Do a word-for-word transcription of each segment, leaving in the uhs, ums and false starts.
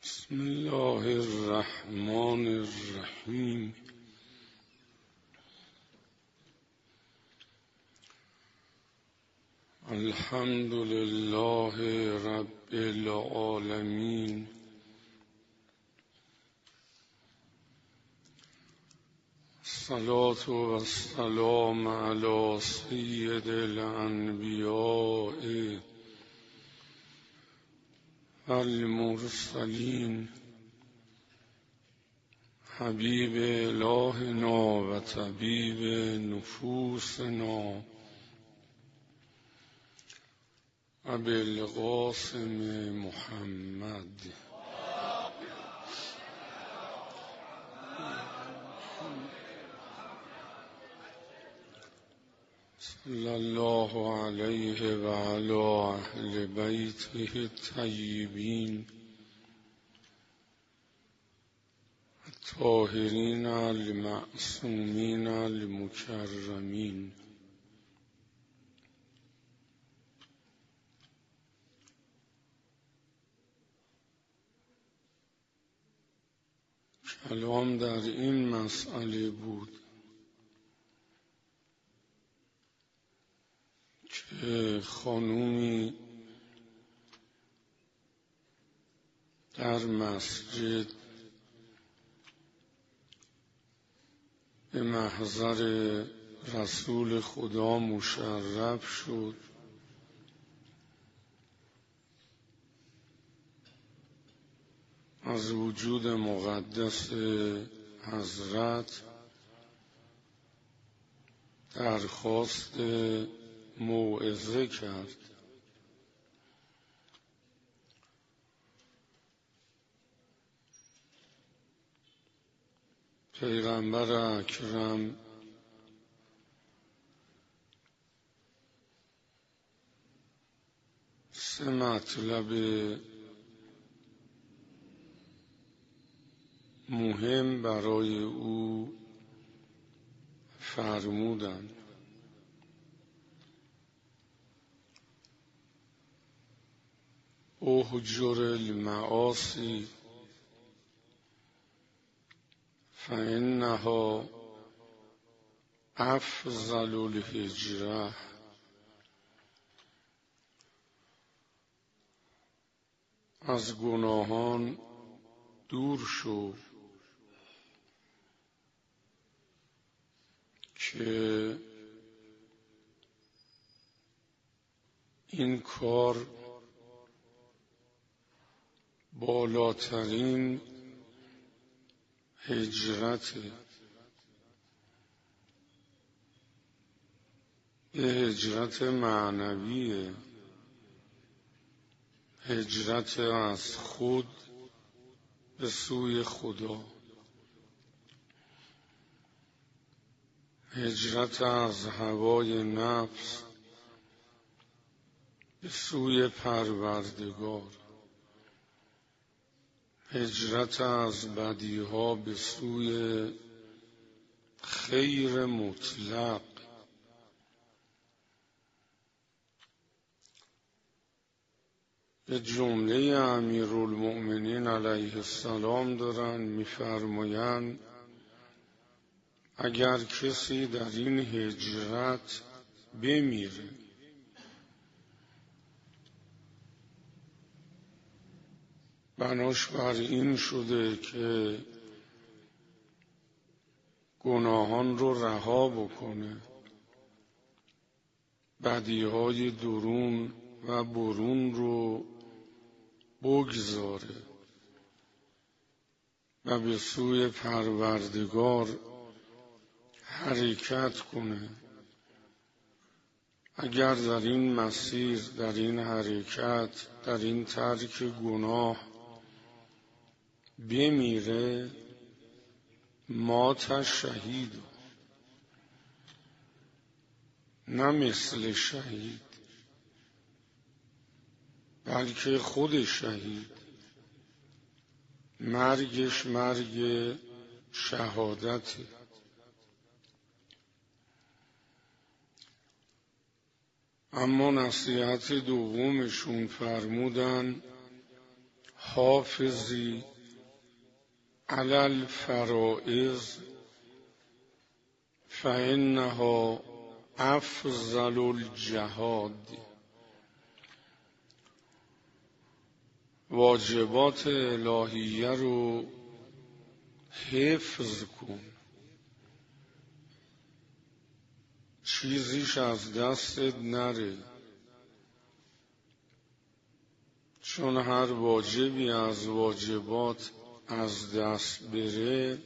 بسم الله الرحمن الرحیم. الحمد لله رب العالمین. الصلاة والسلام علی سید الانبیاء المرسلین حبیب الهنا و طبیب نفوسنا ابوالقاسم محمد صلی الله علیه و علی اهل بیته الطیبین الطاهرین المعصومین المکرمین. کلام در این مسئله بود که خانومی در مسجد به محضر رسول خدا مشرف شد از وجود مقدس حضرت درخواست موعظه کرد. پیغمبر اکرم سه مطلب مهم برای او فرمودند. اهجر المعاصی فإنها افضل الهجرة. از گناهان دور شو که این کار بالاترین هجرت، یه هجرت معنویه، هجرت از خود به سوی خدا، هجرت از هوای نفس به سوی پروردگار، هجرت از بدیها به سوی خیر مطلق. به جمله امیرالمؤمنین علیه السلام دارن می‌فرمایند اگر کسی در این هجرت بمیره بناش بر این شده که گناهان رو رها بکنه، بدیهای درون و برون رو بگذاره و به سوی پروردگار حرکت کنه. اگر در این مسیر، در این حرکت، در این ترک گناه بمیره مات شهید، نه مثل شهید بلکه خود شهید، مرگش مرگ شهادته. اما نصیحت دومشون فرمودن حافظی علی الفرائض فإنها افضل الجهاد. واجبات الهیه رو حفظ کن، چیزیش از دستت نره، چون هر واجبی از واجبات از دست بره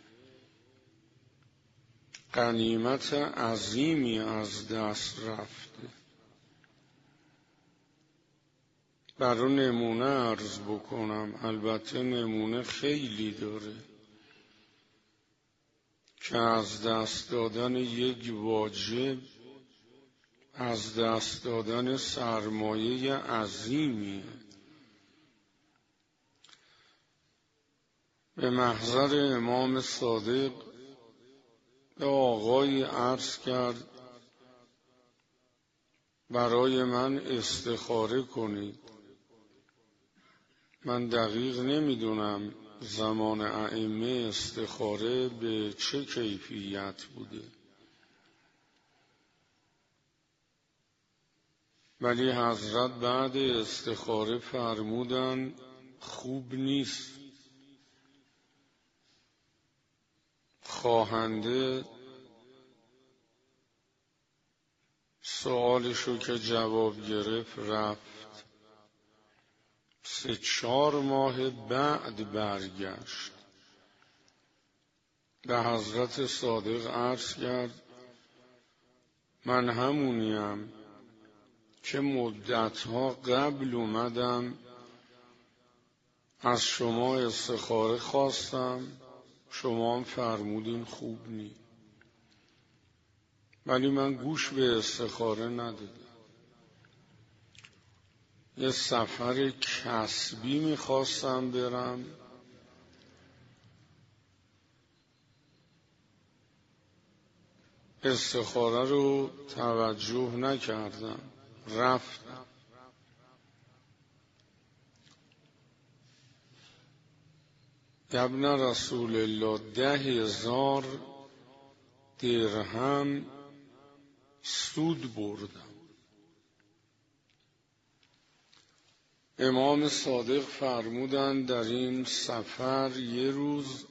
غنیمت عظیمی از دست رفته. برای نمونه عرض بکنم، البته نمونه خیلی داره، که از دست دادن یک واجب از دست دادن سرمایه عظیمیه. به محضر امام صادق به آقای عرض کرد برای من استخاره کنید. من دقیق نمیدونم زمان ائمه استخاره به چه کیفیت بوده، ولی حضرت بعد استخاره فرمودن خوب نیست، خواهنده سوالشو که جواب گرفت رفت. سه چهار ماه بعد برگشت، به حضرت صادق عرض کرد من همونیم که مدتها قبل اومدم از شما استخاره خواستم، شما هم فرمودین خوب نی، ولی من گوش به استخاره ندادم. یه سفر کسبی میخواستم برم، استخاره رو توجه نکردم، رفتم. ابن رسول الله ده هزار درهم سود بردم. امام صادق فرمودند در این سفر یه روز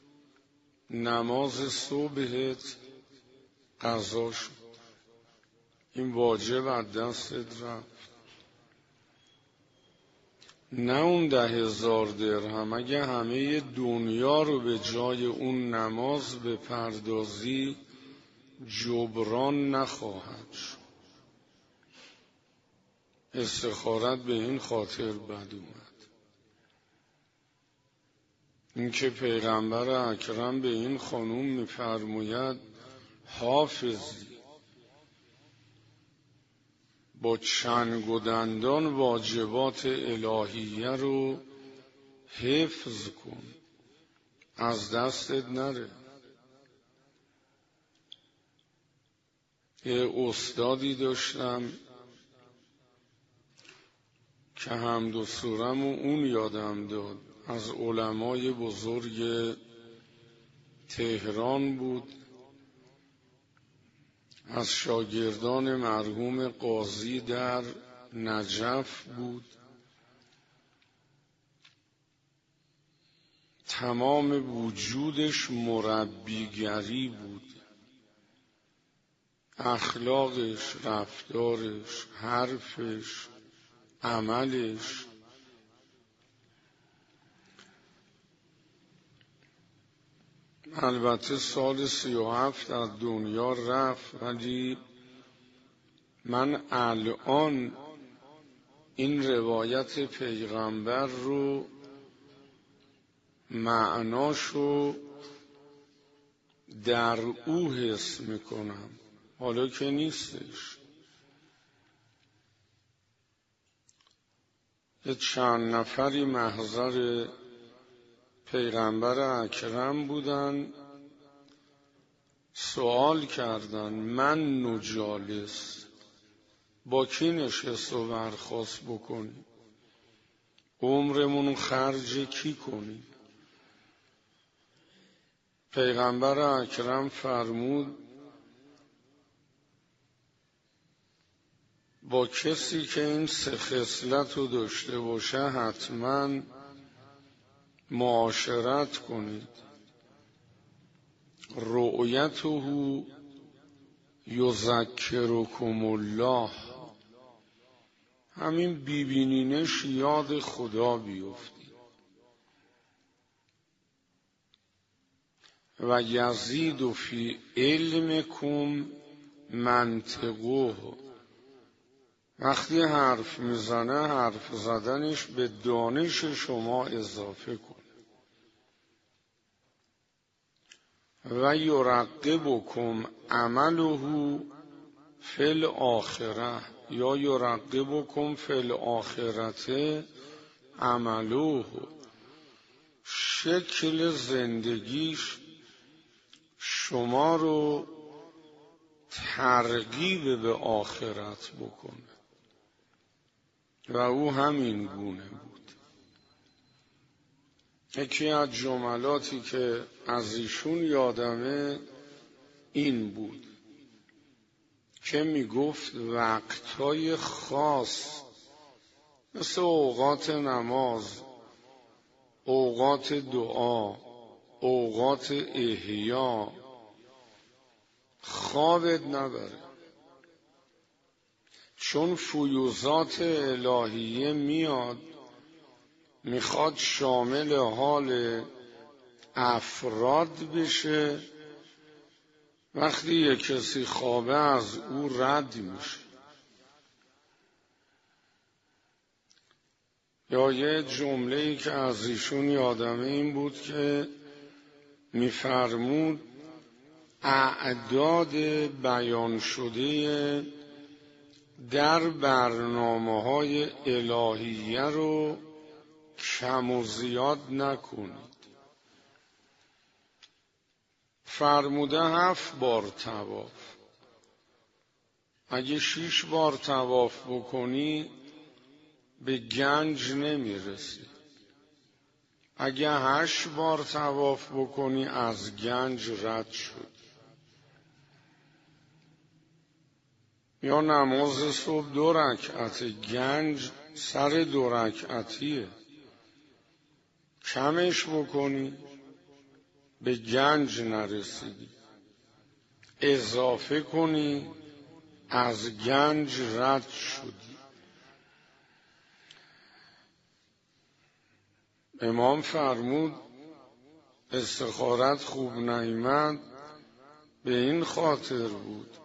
نماز صبحت قضا شد، این واجب از دستت رفت. نه اون ده هزار درهم، اگه همه دنیا رو به جای اون نماز بپردازی جبران نخواهد شد. استخارت به این خاطر بد اومد، این که پیغمبر اکرم به این خانوم میفرماید حافظی با چنگ و دندان واجبات الهیه رو حفظ کن، از دستت نره. یه استادی داشتم که حمد و سورم و اون یادم داد، از علمای بزرگ تهران بود، از شاگردان مرحوم قاضی در نجف بود. تمام وجودش مربیگری بود، اخلاقش، رفتارش، حرفش، عملش. البته سال سی و هفت از دنیا رفت، ولی من الان این روایت پیغمبر رو معناشو در او حس میکنم، حالا که نیستش. یه چند نفری محضر پیغمبر اکرم بودن، سوال کردن من نجالس با کی نشست و برخاست بکنی؟ عمرمون خرج کی کنیم؟ پیغمبر اکرم فرمود با کسی که این سه خصلت رو داشته باشه حتما معاشرت کنید. رؤیته یذکرکم الله، همین بیبینینش یاد خدا بیفتی. و یزید فی علمکم منطقه، وقتی حرف میزنه حرف زدنش به دانش شما اضافه کن. و یرغبکم عمله فی الاخره، یا یرغبکم فی الاخرة عمله، شکل زندگیش شما رو ترغیب به آخرت بکنه و او همین گونه بود. یکی از جملاتی که از ایشون یادمه این بود که میگفت وقتهای خاص مثل اوقات نماز، اوقات دعا، اوقات احیا خوابت نبره، چون فیوضات الهیه میاد میخواد شامل حال افراد بشه. وقتی یک کسی خوابه از او رد میشه. یا یه جمله‌ای که از ایشون یادمه این بود که میفرمود اعداد بیان شده در برنامه‌های الهیه رو کم و زیاد نکنید. فرموده هفت بار طواف. اگه شش بار طواف بکنی به گنج نمیرسی. اگه هشت بار طواف بکنی از گنج رد شد. یا نماز صبح دو رکعت، گنج سر دو رکعتیه، کمش بکنی به گنج نرسیدی، اضافه کنی از گنج رد شدی. امام فرمود استخارت خوب نیامد به این خاطر بود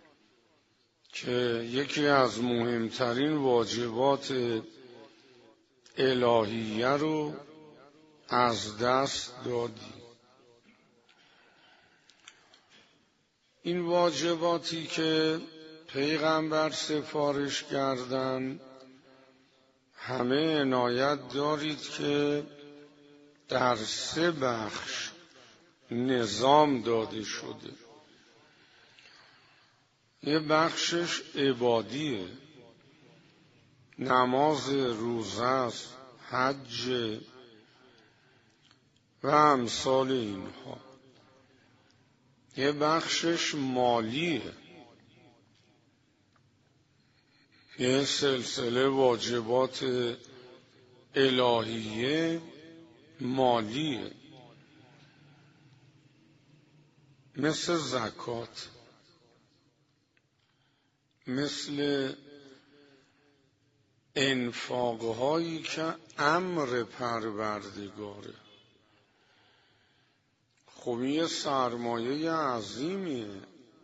که یکی از مهمترین واجبات الهیه رو از دست دادی. این واجباتی که پیغمبر سفارش کردن همه عنایت دارید که در سه بخش نظام داده شده. یه بخشش عبادیه، نماز، روزه است، حج و امثال اینها. یه بخشش مالیه، یه سلسله واجبات الهیه مالیه، مثل زکات، مثل انفاقهایی که امر پروردگاره. خب یه سرمایه عظیمیه.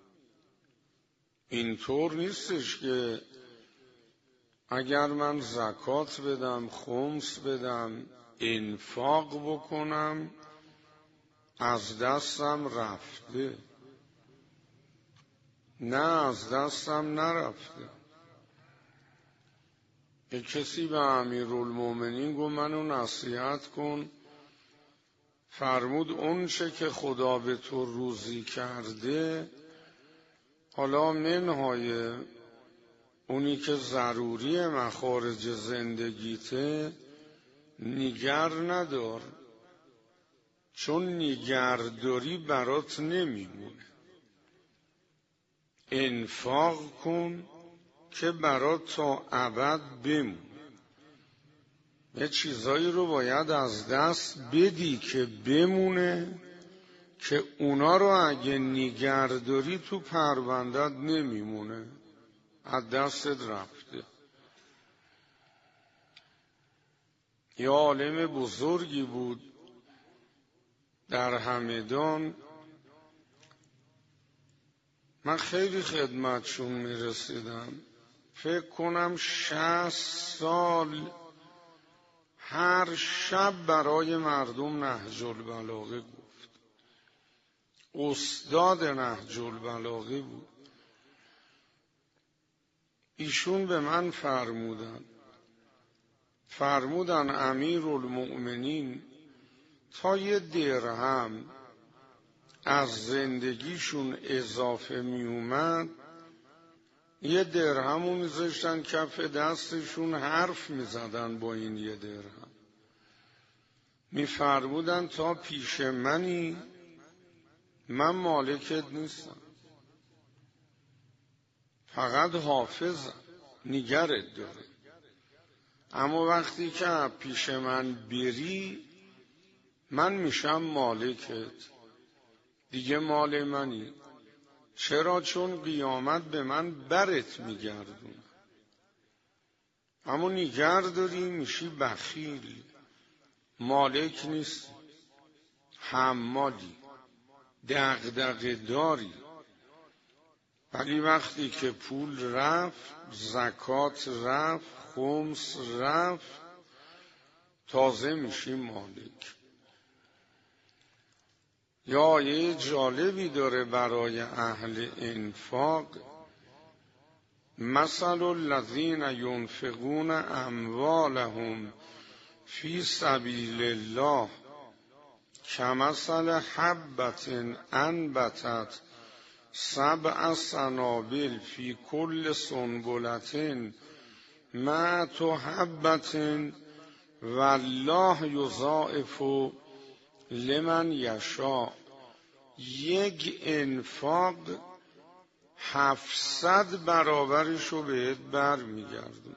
اینطور نیستش که اگر من زکات بدم، خمس بدم، انفاق بکنم از دستم رفته. نه، از دستم نرفته. یک کسی به امیرالمومنین گفت منو نصیحت کن. فرمود اون چه که خدا به تو روزی کرده، حالا منهای اونی که ضروری مخارج زندگیته، نیگر ندار، چون نیگرداری برات نمیمونه. انفاق کن که برات تا ابد بمونه. یه چیزایی رو باید از دست بدی که بمونه، که اونا رو اگه نیگرداری تو پروندت نمیمونه، از دستت رفته. یه عالم بزرگی بود در همدان، من خیلی خدمتشون میرسیدم، فکر کنم شصت سال هر شب برای مردم نهج البلاغه گفت. استاد نهج البلاغه بود. ایشون به من فرمودن فرمودن امیرالمؤمنین تا یه درهم از زندگیشون اضافه می اومد، یه درهمو میذاشتن کف دستشون، حرف میزدن با این یه درهم. میفرمودن تا پیش منی، من مالکت نیستم، فقط حافظم، نگرت داره. اما وقتی که پیش من بری، من میشم مالکت، دیگه مال منی. چرا؟ چون قیامت به من برت میگردون. اما نیگر داری، میشی بخیل، مالک نیست، حمالی، دغدغه داری. ولی وقتی که پول رفت، زکات رفت، خمس رفت، تازه میشی مالک. یا آیه جالبی داره برای اهل انفاق: مثل الذین ینفقون اموالهم فی سبیل الله کمثل حبة انبتت سبع سنابل فی کل سنبلة مئة حبة والله یضاعف لمن یشاء. یک انفاق هفتصد برابرشو بهت بر میگردون.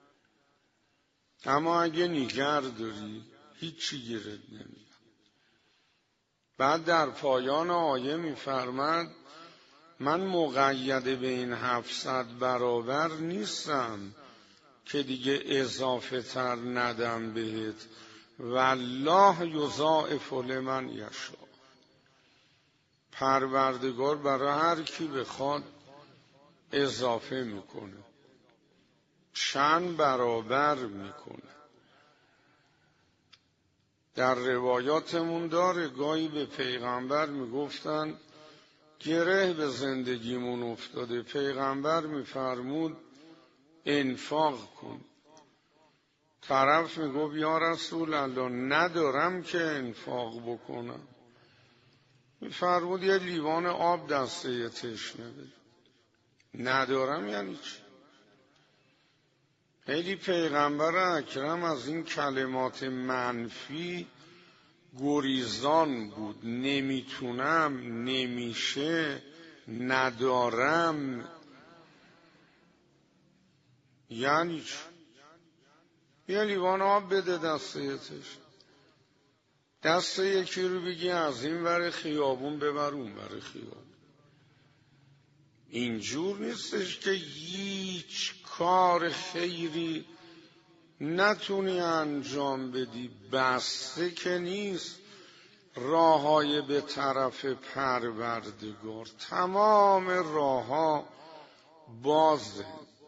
اما اگه نیگر داری، هیچی گیرت نمیاد. بعد در پایان آیه میفرماد من مقید به این هفتصد برابر نیستم که دیگه اضافه تر ندم بهت. والله یضاعف لمن یشاء. پروردگار برای هر کی بخواد اضافه میکنه، چند برابر میکنه. در روایاتمون داره گاهی به پیغمبر میگفتن گره به زندگیمون افتاده، پیغمبر میفرمود انفاق کن. طرف میگفت یا رسول الله ندارم که انفاق بکنم. میفرمود یه لیوان آب دسته تشنه بده. ندارم یعنی چی؟ خیلی پیغمبر اکرم از این کلمات منفی گریزان بود. نمیتونم، نمیشه، ندارم یعنی چی؟ یه لیوان آب بده دسته تشنه. دست یکی رو بگی از این ور خیابون ببر اون ور خیابون. اینجور نیستش که هیچ کار خیری نتونی انجام بدی. بسته که نیست راههای به طرف پروردگار، تمام راهها بازه.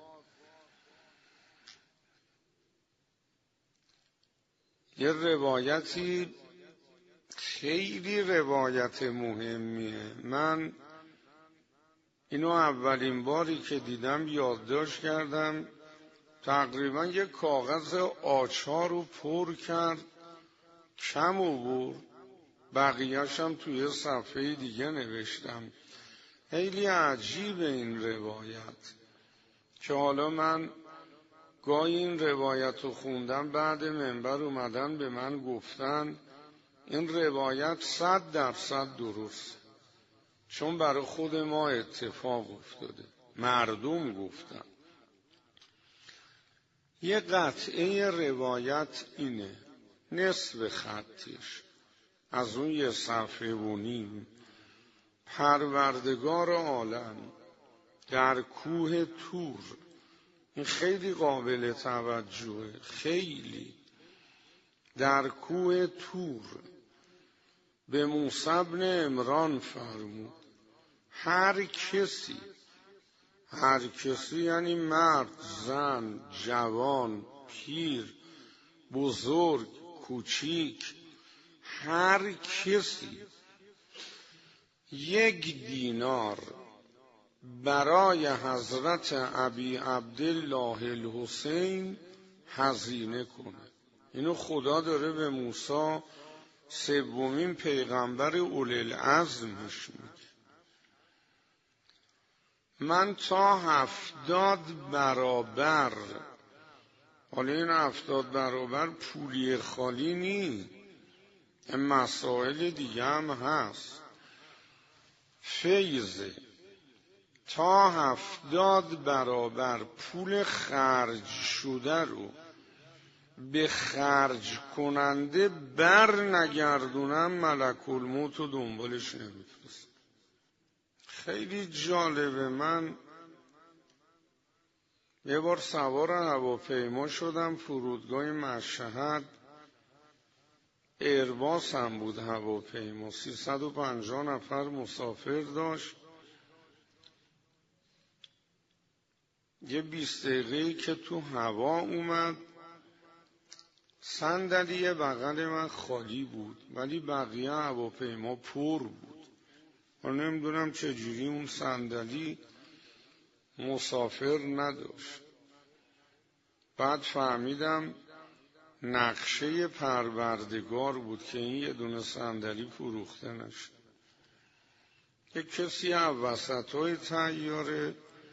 یه روایتی خیلی روایت مهمیه. من اینو اولین باری که دیدم یادداشت کردم. تقریبا یه کاغذ آچار رو پر کرد، کم آورد، بقیه‌اش هم توی صفحه دیگه نوشتم. خیلی عجیب این روایت که حالا من گاهی این روایت رو خوندم، بعد منبر اومدن به من گفتن این روایت صد درصد درست، چون برای خود ما اتفاق افتاده، مردم گفتن. یه قطعه روایت اینه، نصف خطش از اون یه صفحه و نیم: پروردگار عالم در کوه طور. این خیلی قابل توجهه، خیلی. در کوه طور به موسی بن عمران فرمود هر کسی، هر کسی یعنی مرد، زن، جوان، پیر، بزرگ، کوچیک، هر کسی یک دینار برای حضرت ابی عبدالله الحسین هزینه کنه. اینو خدا داره به موسی، سومین پیغمبر اولوالعزمش میگه. من تا هفتاد برابر، حالا این هفتاد برابر پولی خالی نی، این مسائل دیگه هم هست، فیضه، تا هفتاد برابر پول خرج شده رو به خرج کننده بر نگردونم، ملک الموت رو دنبالش نمیفرست. خیلی جالبه. من یه بار سوار هواپیما شدم، فرودگاه مشهد، ایرباس هم بود هواپیما، سیصد و پنجاه نفر مسافر داشت. یه بیست دقیقه‌ای که تو هوا اومد، صندلی بغل من خالی بود ولی بقیه هواپیما پر بود. من نمیدونم چجوری اون صندلی مسافر نداشت. بعد فهمیدم نقشه پروردگار بود که این یه دونه صندلی فروخته نشد. یک کسی از وسطای طیاره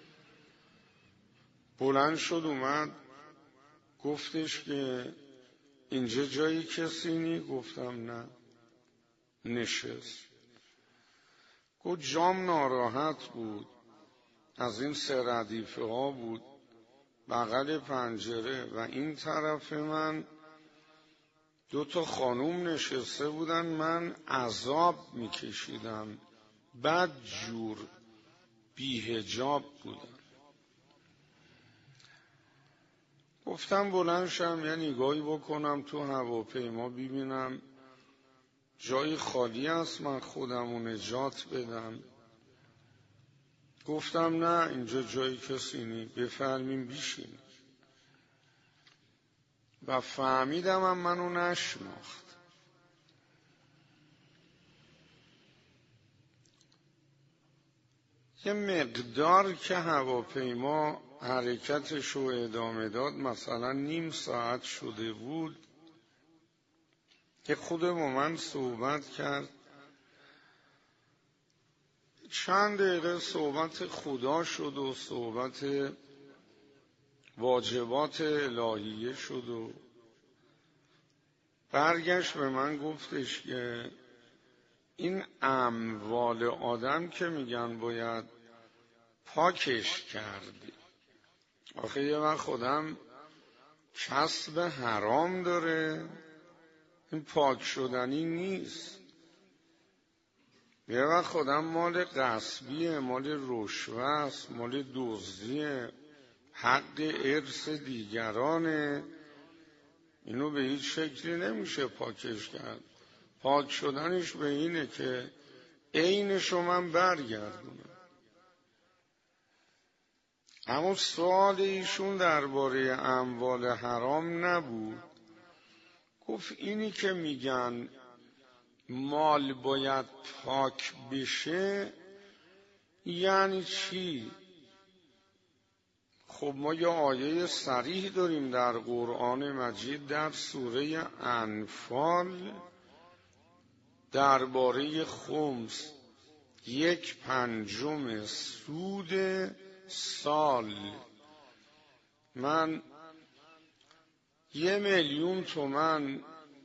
بلند شد اومد گفتش که اینجا جایی کسی نی؟ گفتم نه. نشست. گفت جام ناراحت بود، از این سه ردیفه ها بود بغل پنجره و این طرف من دو تا خانوم نشسته بودن، من عذاب میکشیدم، بد جور بی‌حجاب بودن. گفتم بلند شم یه نگاهی بکنم تو هواپیما ببینم جای خالی است، من خودم رو نجات بدم. گفتم نه اینجا جای کسی نی، بفرمین بیشین. و فهمیدم هم منو نشناخت. یه مقدار که هواپیما حرکتش رو ادامه داد، مثلا نیم ساعت شده بود، که خود با من صحبت کرد. چند دقیقه صحبت خدا شد و صحبت واجبات الهیه شد و برگشت به من گفتش که این اموال آدم که میگن باید پاکش کردی، آخه یه وقت خودم کسب حرام داره، این پاک شدنی نیست. یه وقت خودم مال غصبیه، مال رشوه است، مال دزدیه، حق ارث دیگرانه، اینو به هیچ شکلی نمیشه پاکش کرد. پاک شدنش به اینه که عینشو من برگردونم. اما سوال ایشون درباره اموال حرام نبود. گفت اینی که میگن مال باید پاک بشه یعنی چی؟ خب ما یه آیه صریح داریم در قرآن مجید در سوره انفال درباره خمس، یک پنجم سود سال. من یه میلیون تومن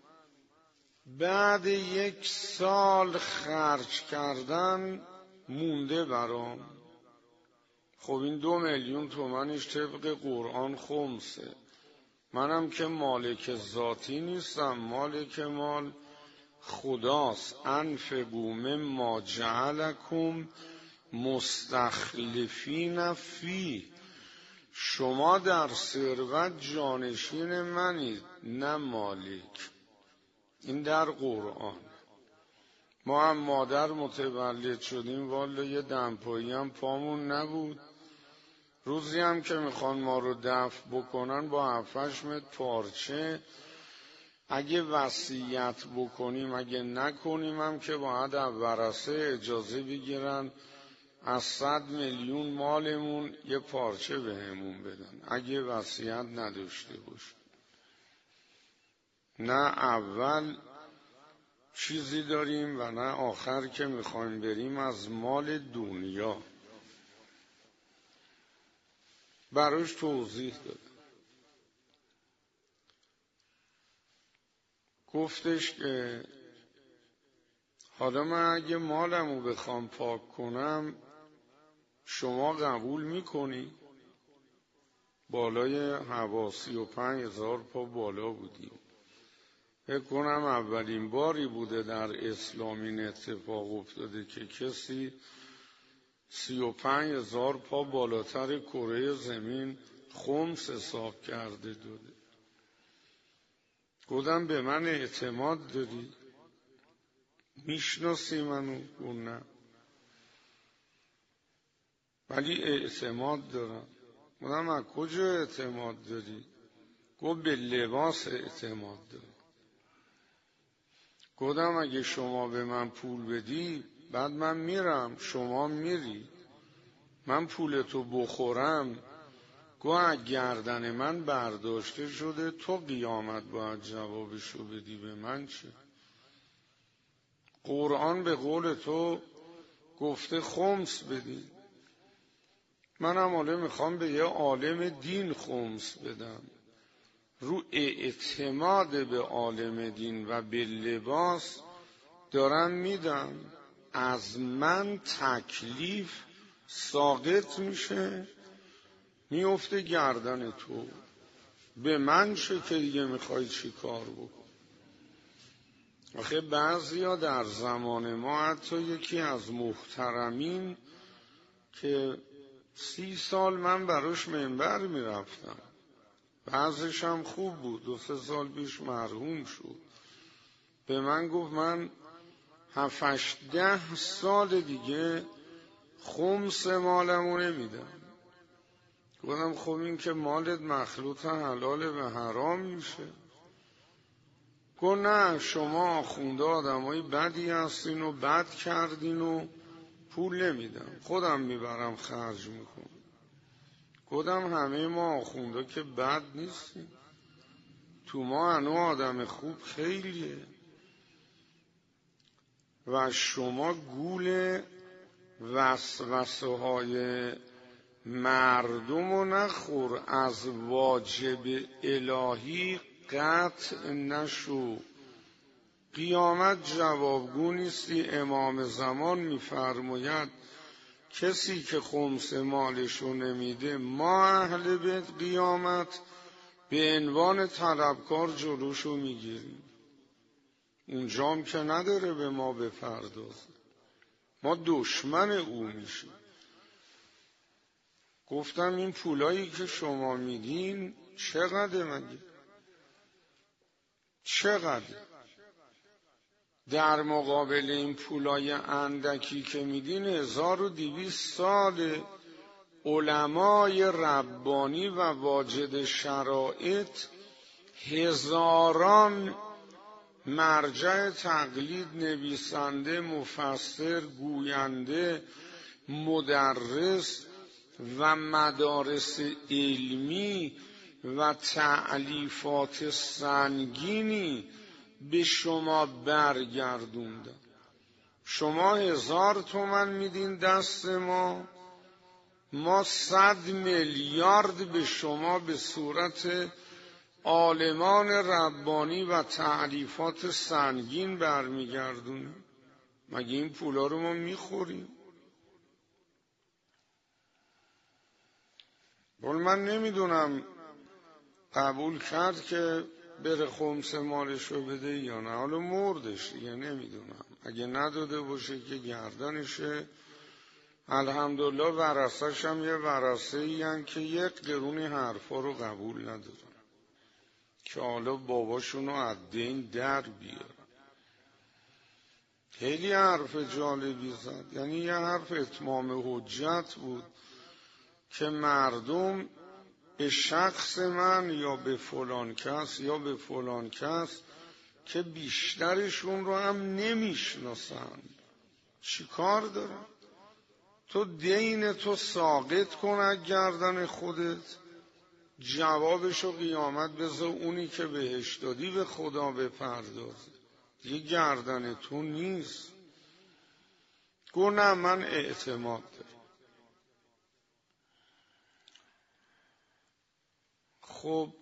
بعد یک سال خرج کردن مونده برام. خب این دو میلیون تومنش طبق قرآن خمسه. منم که مالک ذاتی نیستم، مالک مال خداست. انفقوا مما جعلکم مستخلفین فیه. شما در ثروت جانشین منید نه مالک. این در قرآن. ما هم مادر متولد شدیم والا یه دمپایی هم پامون نبود. روزی هم که میخوان ما رو دفن بکنن با هفتش متر پارچه، اگه وصیت بکنیم اگه نکنیم هم که باید از ورثه اجازه بگیرن از صد میلیون مالمون یه پارچه بهمون بدن اگه وصیت نداشته باشه. نه اول چیزی داریم و نه آخر که میخوایم بریم از مال دنیا. براش توضیح داد. گفتش که حالا من اگه مالمو بخوام پاک کنم شما قبول میکنی؟ بالای هوا سی و پنج هزار پا بالا بودیم. فکر کنم اولین باری بوده در اسلام این اتفاق افتاده که کسی سی و پنج هزار پا بالاتر کره زمین خمس حساب کرده داده. گفتم به من اعتماد داری؟ میشناسی منو؟ گفت نه ولی اعتماد دارم. گفتم از کجا اعتماد داری؟ گفت به لباس اعتماد دارم. گفتم اگه شما به من پول بدی بعد من میرم شما میری من پولتو بخورم، گوه گردن من برداشته شده تو قیامت باید جوابشو بدی، به من چه؟ قرآن به قول تو گفته خمس بدی. منم حالا میخوام به یه عالم دین خمس بدم. رو اعتماد به عالم دین و به لباس دارم میدم. از من تکلیف ساقط میشه میفته گردن تو. به من چه که دیگه میخوای چی کار بکن؟ آخه بعضیا در زمان ما حتی یکی از محترمین که سی سال من براش منبر میرفتم، بعضش هم خوب بود، دو سه سال پیش مرحوم شد، به من گفت من هفتش ده سال دیگه خمس مالمو نمیدم. گفتم خب این که مالت مخلوط حلال به حرام میشه. گفت نه شما آخونده آدمای بدی هستین و بد کردین و پول نمیدم خودم میبرم خرج میکنم. گفتم همه ما آخونده که بد نیستیم، تو ما هنو آدم خوب خیلیه و شما گول وسوسه های مردم و نخور، از واجب الهی قطع نشو. قیامت جوابگو نیستی. امام زمان میفرماید کسی که خمس مالشو نمیده ما اهل بیت قیامت به عنوان طلبکار جلوشو میگیریم. اونجام که نداره به ما بپردازه، ما دشمن او میشیم. گفتم این پولایی که شما میدین چقدر مگه؟ چقدر؟ در مقابل این پولای اندکی که میدین هزار و دویست سال علمای ربانی و واجد شرایط، هزاران مرجع تقلید، نویسنده، مفسر، گوینده، مدرس و مدارس علمی و تألیفات سنگینی به شما برگردوندن. شما هزار تومن میدین دست ما، ما صد میلیارد به شما به صورت عالمان ربانی و تعریفات سنگین برمیگردونیم؟ مگه این پولا رو ما میخوریم؟ ولی من نمیدونم قبول کرد که بره خمس مالش رو بده یا نه. حالا مردش دیگه نمیدونم، اگه نداده باشه که گردنشه. الحمدلله ورثه‌ش هم یه ورثه این که یک قرون حرفا رو قبول ندارن که حالا باباشون رو از دین در بیارن. خیلی حرف جالبی زد، یعنی یه حرف اتمام حجت بود که مردم به شخص من یا به فلان کس یا به فلان کس که بیشترشون رو هم نمیشناسن چی کار دارن؟ تو دین تو ساقط کن از گردن خودت، جوابشو قیامت بذار اونی که بهش دادی به خدا بپردازه، دیگه گردن تو نیست. گو نه من اعتماد دارم. خب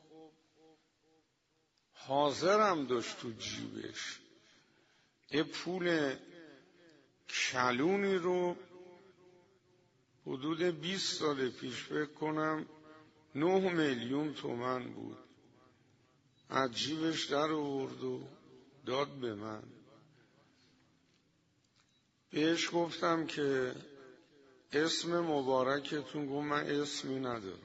حاضرم داشت تو جیبش یه پول کلونی رو حدود بیست سال پیش فکر کنم نه میلیون تومن بود، از جیبش در آورد و داد به من. بهش گفتم که اسم مبارکتون؟ گفت من اسمی ندارم.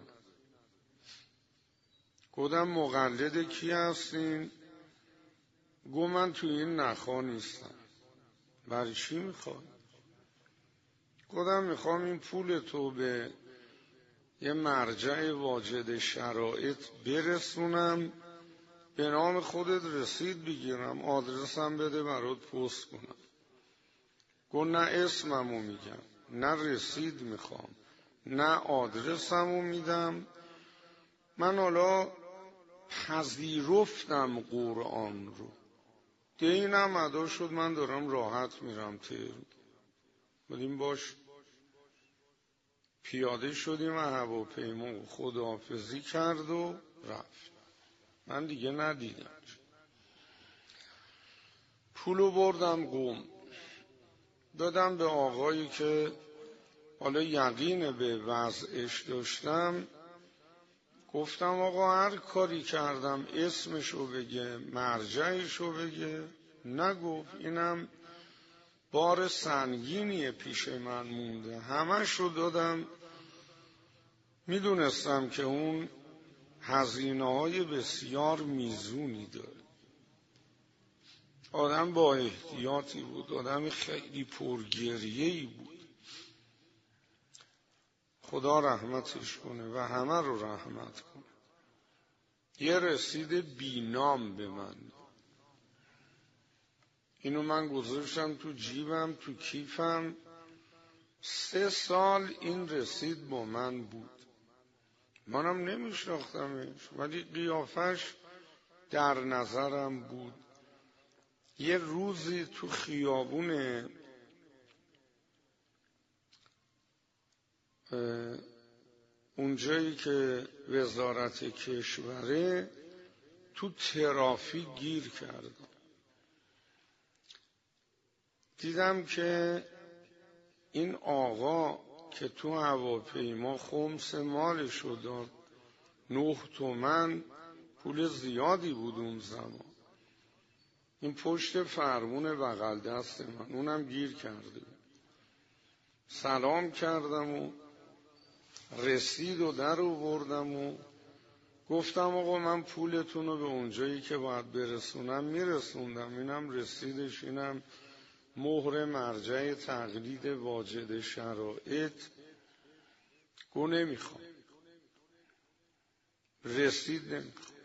گفتم مقلد کی هستین؟ گفت من توی این نخا نیستم. برای چی میخوای؟ گفتم میخوام این پول تو به یه مرجع واجد شرایط برسونم، به نام خودت رسید بگیرم، آدرسم بده برات پست کنم. گفت نه اسممو میگم، نه رسید میخوام، نه آدرسمو میدم. من حالا پذیرفتم قرآن رو، دینم ادا شد، من دارم راحت میرم تهران. بودیم باش پیاده شدیم و هواپیما خداحافظی کرد و رفت. من دیگه ندیدم. پولو بردم قم، دادم به آقایی که حالا یقین به وضعش داشتم. گفتم آقا هر کاری کردم اسمشو بگه، مرجعشو بگه. نگفت. اینم بار سنگینیه پیش من مونده. همش رو دادم. میدونستم که اون هزینه‌های بسیار میزونی داره. آدم با احتیاطی بود، آدم خیلی پرگریه‌ای بود. خدا رحمتش کنه و همه رو رحمت کنه. یه رسید بینام به من، اینو من گذاشتم تو جیبم، تو کیفم. سه سال این رسید با من بود. منم نمیشناختمش ولی قیافش در نظرم بود. یه روزی تو خیابون اونجایی که وزارت کشوره تو ترافیک گیر کردم. دیدم که این آقا که تو هواپیما خمس مالشو داد، نه تومن، پول زیادی بود اون زمان. این پشت فرمون بغل دست من، اونم گیر کرده. سلام کردم و رسید و در آوردم و گفتم آقا من پولتون رو به اونجایی که باید برسونم میرسوندم. اینم رسیدش، اینم مهر مرجع تقلید واجد شرایط. گو نمیخوام، رسید نمیخوام،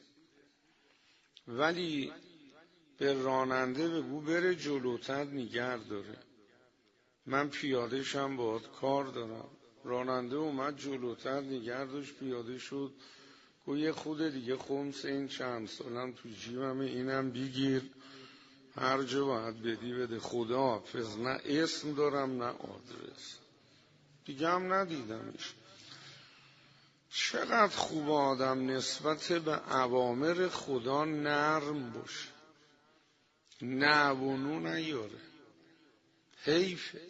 ولی به راننده بگو بره جلوتر نگه داره، من پیاده شم باید کار دارم. راننده اومد جلوتر نگه داشت، پیاده شد. گو یه خود دیگه خمس این چند سالم تو جیبمه، اینم بگیر، هر جا باید بدی بده. خدا حافظ. نه اسم دارم نه آدرس. دیگه هم ندیدمش. چقدر خوب آدم نسبت به اوامر خدا نرم باشه، نه و نو نیاره. حیفه.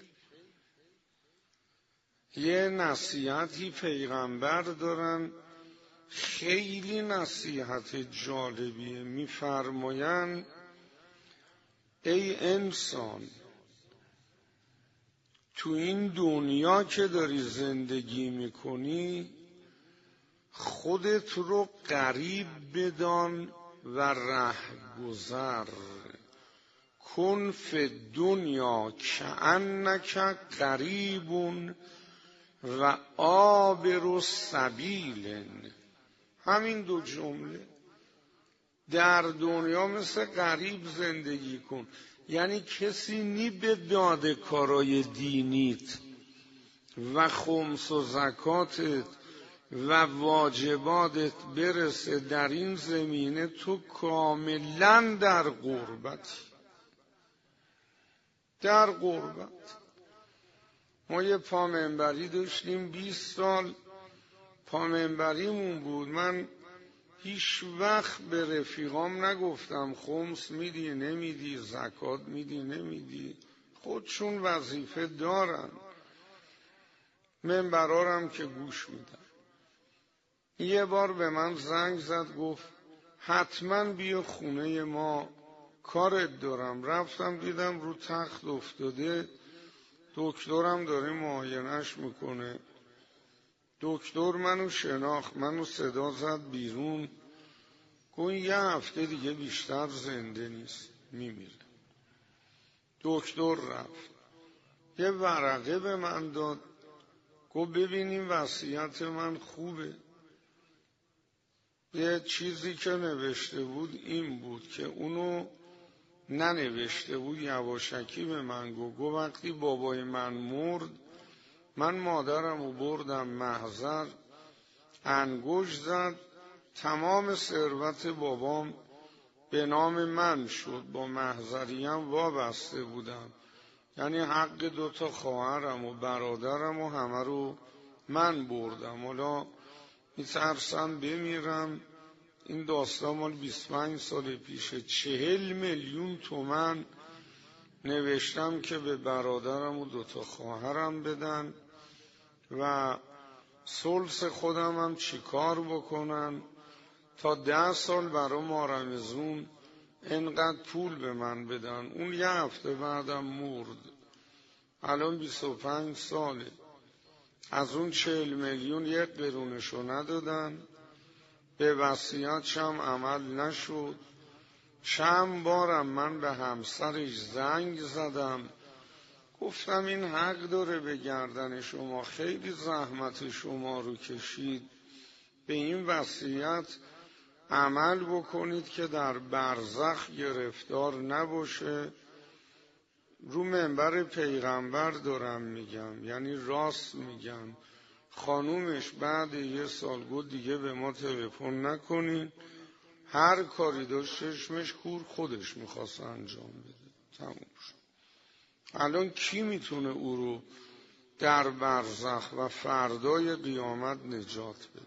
یه نصیحتی پیغمبر دارن، خیلی نصیحت جالبیه. میفرماین ای انسان، تو این دنیا که داری زندگی میکنی خودت رو غریب بدان و رهگذر. کن فی دنیا کأنک غریب و عابر سبیل. همین دو جمله. در دنیا مثل غریب زندگی کن، یعنی کسی نی به داده کارای دینیت و خمس و زکاتت و واجباتت برسه. در این زمینه تو کاملا در غربتی، در غربت. ما یه پامنبری داشتیم بیست سال پامنبریمون بود. من هیچ وقت به رفیقام نگفتم خمس میدی نمیدی، زکات میدی نمیدی، خودشون وظیفه دارن، منبرارم که گوش میدن. یه بار به من زنگ زد گفت حتما بیا خونه ما، کارت دارم. رفتم دیدم رو تخت افتاده، دکترم داره معاینش میکنه. دکتر منو شناخت، منو صدا زد بیرون، گفت یه هفته دیگه بیشتر زنده نیست، میمیره. دکتر رفت یه ورقه به من داد، گفت ببینیم وصیت من خوبه. یه چیزی که نوشته بود این بود که اونو ننوشته بود، یواشکی به من گفت. گفت وقتی بابای من مرد من مادرم رو بردم محضر، انگشت زد، تمام ثروت بابام به نام من شد. با محضریم وابسته بودم، یعنی حق دوتا خواهرم و برادرم و همه رو من بردم. حالا میترسم بمیرم. این داستان مال بیست و پنج سال پیشه. چهل میلیون تومن نوشتم که به برادرم و دوتا خواهرم بدن و ثلث خودم هم چیکار بکنن تا ده سال برای مارمزون اینقدر پول به من بدن. اون یه هفته بعدم مرد. الان بیست و پنج ساله. از اون چهل میلیون یک قرونشو ندادن، به وصیتش هم عمل نشد. چند بارم من به همسرش زنگ زدم، گفتم این حق داره به گردن شما، خیلی زحمت شما رو کشید، به این وصیت عمل بکنید که در برزخ گرفتار نباشه. رو منبر پیغمبر دارم میگم، یعنی راست میگم. خانومش بعد یه سال گفت دیگه به ما تلفن نکنین، هر کاری داشت چشمش کور خودش میخواست انجام بده. تموم شد. الان کی میتونه او رو در برزخ و فردای قیامت نجات بده؟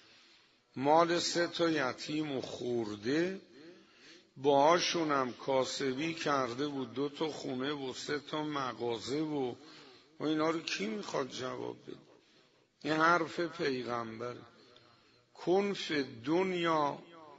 مال سه تا یتیم و خورده، باهاشونم کاسبی کرده بود، دو تا خونه و سه تا مغازه و و اینا رو کی میخواد جواب بده؟ این حرف پیغمبر. کن فی دنیا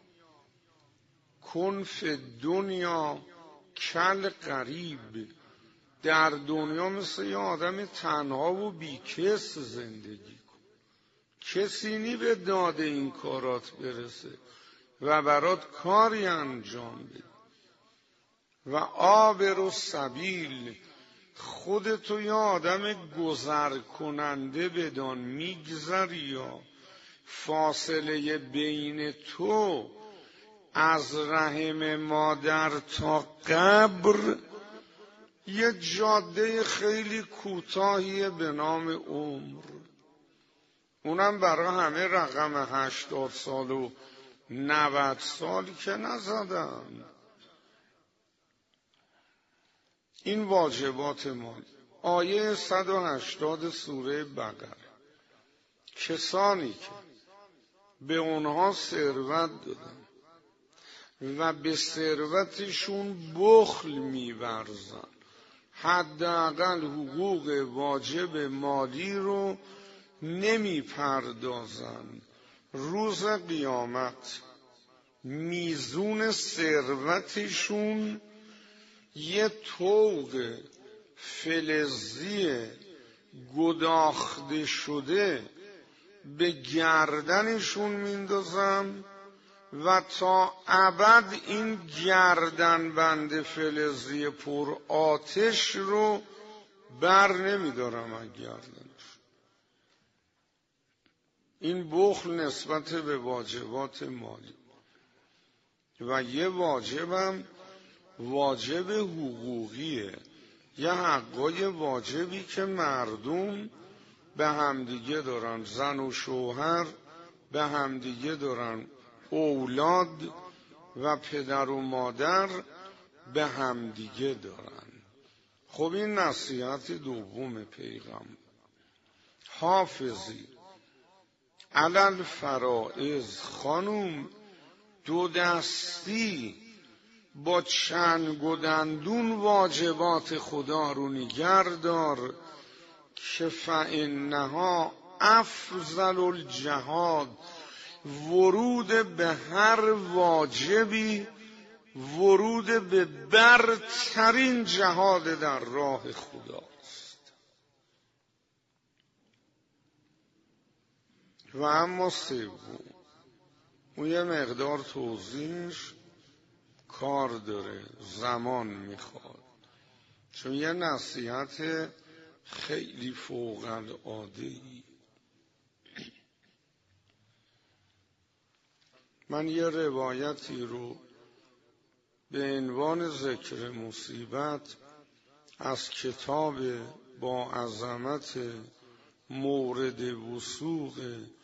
کن فی دنیا کل غریب. در دنیا مثل یه آدم تنها و بیکس زندگی کن. کسی نی به داده این کارات برسه و برات کاری انجام بده. و عابر و سبیل، خودتو یه آدم گذر کننده بدان. میگذری یا فاصله بین تو از رحم مادر تا قبر یه جاده خیلی کوتاهیه به نام عمر. اونم برای همه رقم هشتاد سال و نود سال که نزدن. این واجبات ما. آیه صد و هشتاد سوره بقره. کسانی که به اونها ثروت دادم و به ثروتشون بخل می‌ورزن، حداقل حقوق واجب مالی رو نمی‌پردازن. روز قیامت میزون ثروتشون یه طوق فلزی گداخته شده به گردنشون میندازم و تا ابد این گردن بند فلزی پر آتش رو بر نمیدارم از گردنش. این بخل نسبت به واجبات مالی. و یه واجبم واجب حقوقیه، یه حقای واجبی که مردم به همدیگه دارن، زن و شوهر به همدیگه دارن، اولاد و پدر و مادر به همدیگه دارن. خب این نصیحت دوم پیغمبر. حافظی علل فرائض، خانوم دو دستی با چنگ و دندون واجبات خدا رو نگهدار که فانها افضل الجهاد. ورود به هر واجبی ورود به برترین جهاد در راه خداست. و اما سوم، اون یه مقدار توضیحش کار داره، زمان میخواد، چون یه نصیحت خیلی فوق العاده‌ای. من یه روایتی رو به عنوان ذکر مصیبت از کتاب با عظمت مورد وثوق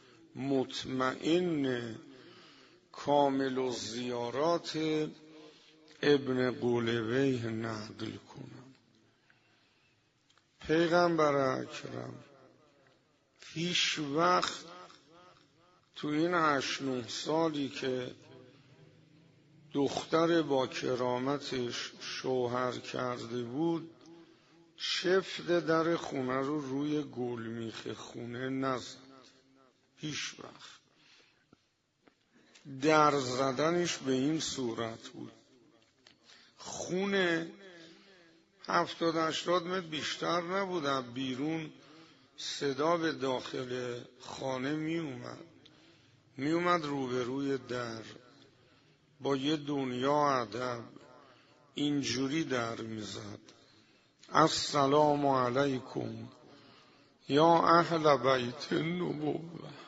مطمئن کامل الزیارات ابن قولویه نقل کنم. پیغمبر اکرم هیچ وقت تو این هشت نه سالی که دختر با کرامتش شوهر کرده بود چفت در خونه رو روی گلمیخ خونه نزد. هیچ وقت. در زدنش به این صورت بود. خونه هفتاد هشتاد متر بیشتر نبود، بیرون صدا به داخل خانه می اومد می اومد روبروی در با یه دنیا ادب اینجوری در میزد: السلام علیکم یا اهل بیت النبوة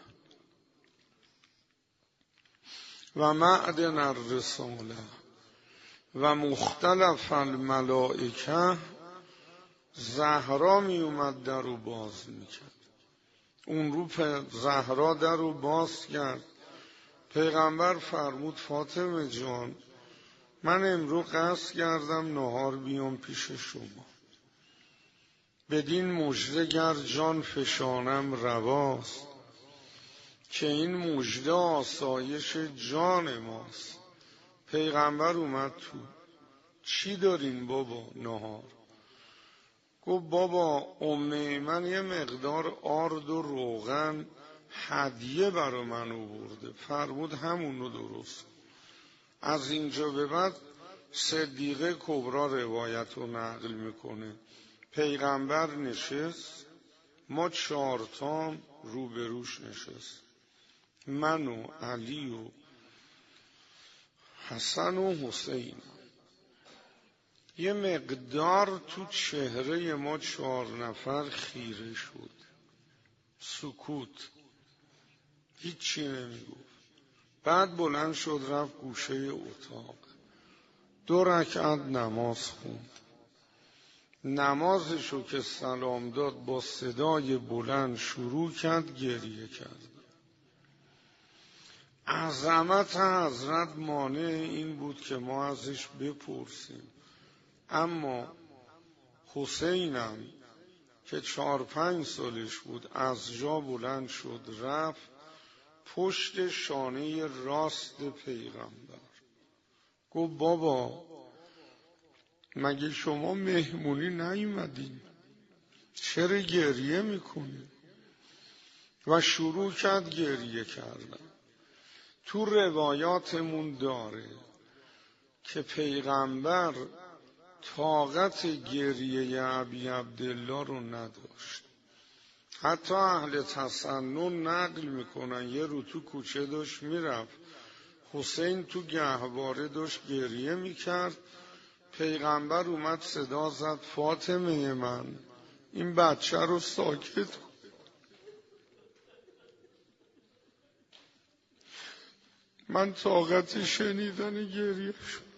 و معدن الرساله و مختلف الملائکه. زهرا می اومد در رو باز میکرد. اون رو زهرا در رو باز کرد. پیغمبر فرمود فاطمه جان من امرو قصد کردم نهار بیام پیش شما، بدین مژده گر جان فشانم رواست، که این مژده آسایش جان ماست. پیغمبر اومد تو: چی دارین بابا نهار؟ گفت بابا ام من یه مقدار آرد و روغن هدیه برا من آورده. فرمود همون رو درست. از اینجا به بعد صدیقه کبرا روایت رو نقل میکنه. پیغمبر نشست، ما چهارتام روبروش نشست، من و علی و حسن و حسین. یه مقدار تو چهره ما چهار نفر خیره شد. سکوت، هیچی نمیگفت. بعد بلند شد رفت گوشه اتاق، دو رکعت نماز خوند. نمازشو که سلام داد با صدای بلند شروع کرد گریه کرد. عظمت حضرت مانع این بود که ما ازش بپرسیم. اما حسینم که چهار پنج سالش بود از جا بلند شد رفت پشت شانه راست پیغمبر. گفت بابا مگه شما مهمونی نیومدین؟ چرا گریه میکنی؟ و شروع کرد گریه کردن. تو روایاتمون داره که پیغمبر طاقت گریه ابی عبدالله رو نداشت. حتی اهل تسنن نقل میکنن یه رو تو کوچه داشت میرفت، حسین تو گهواره داشت گریه میکرد، پیغمبر اومد صدا زد فاطمه من این بچه رو ساکت کن. من طاقت شنیدن گریه شد.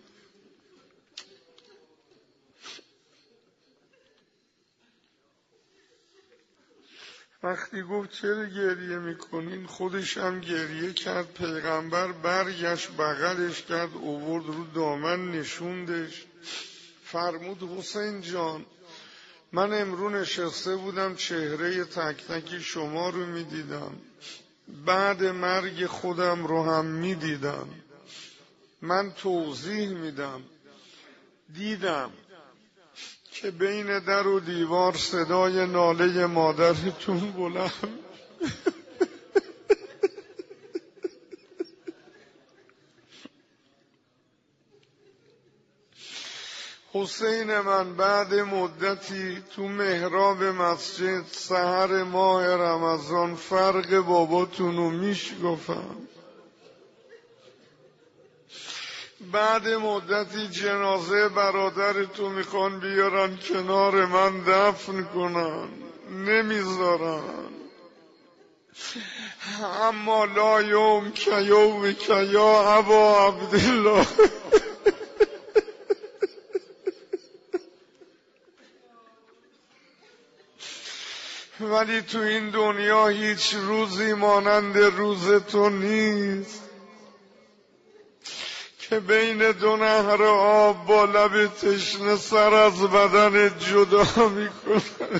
وقتی گفت چرا گریه میکنین خودش هم گریه کرد. پیغمبر برگشت بغلش کرد اوورد رو دامن نشوندش، فرمود حسین جان من امرو نشسته بودم چهره تک تک شما رو میدیدم، بعد مرگ خودم رو هم میدیدم. من توضیح میدم، دیدم که بین در و دیوار صدای ناله مادرتون بلند حسین من بعد مدتی تو محراب مسجد سحر ماه رمضان فرق باباتونو میشگفتم. بعد مدتی جنازه برادرتو میخوان بیارن کنار من دفن کنن، نمیذارن. اما لا یوم که یوم که یا ابا عبدالله ولی تو این دنیا هیچ روزی مانند روز تو نیست که بین دو نهر آب با لب تشنه سر از بدن جدا میکنه.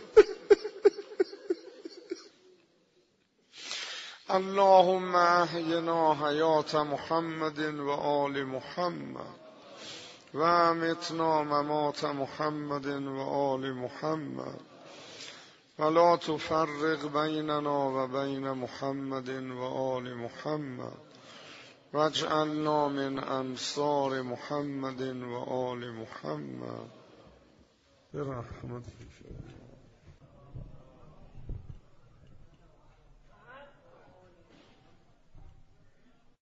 اللهم احینا حیات محمد و آل محمد و امتنا ممات محمد و آل محمد ولا تفرق بیننا و بین محمد و آل محمد واجعلنا من انصار محمد و آل محمد برحمتك.